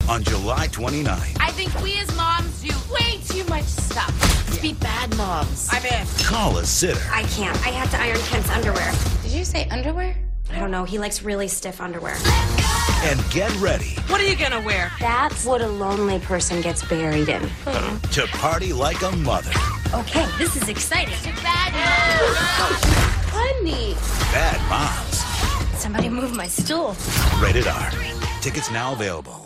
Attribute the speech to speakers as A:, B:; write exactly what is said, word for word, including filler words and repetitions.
A: on July twenty-ninth.
B: I think we as moms do way too much stuff to be bad moms.
C: I'm in.
A: Call a sitter.
D: I can't. I have to iron Kent's underwear.
B: Did you say underwear?
D: I don't know. He likes really stiff underwear.
A: And get ready
C: What are you gonna wear?
D: That's what a lonely person gets buried in.
A: to party like a mother.
D: Okay, this is exciting.
B: Bad moms. Honey.
A: Bad moms.
D: Somebody move my stool.
A: Rated R. Tickets now available.